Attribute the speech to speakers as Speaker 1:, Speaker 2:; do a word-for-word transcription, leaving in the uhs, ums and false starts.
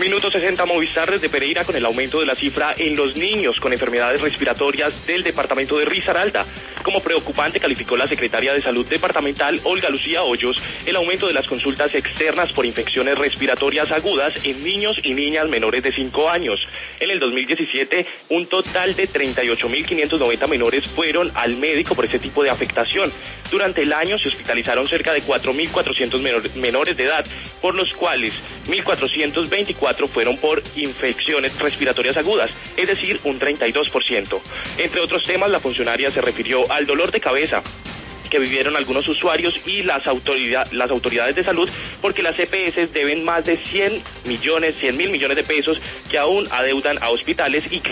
Speaker 1: Minuto sesenta Movistar desde Pereira con el aumento de la cifra en los niños con enfermedades respiratorias del departamento de Risaralda. Como preocupante calificó la secretaria de Salud departamental, Olga Lucía Hoyos, el aumento de las consultas externas por infecciones respiratorias agudas en niños y niñas menores de cinco años. En el dos mil diecisiete, un total de treinta y ocho mil quinientos noventa menores fueron al médico por ese tipo de afectación. Durante el año se hospitalizaron cerca de cuatro mil cuatrocientos menores de edad, por los cuales mil cuatrocientos veinticuatro fueron por infecciones respiratorias agudas, es decir, un treinta y dos por ciento. Entre otros temas, la funcionaria se refirió al dolor de cabeza que vivieron algunos usuarios y las, autoridad, las autoridades de salud, porque las E P S deben más de cien millones, cien mil millones de pesos que aún adeudan a hospitales y que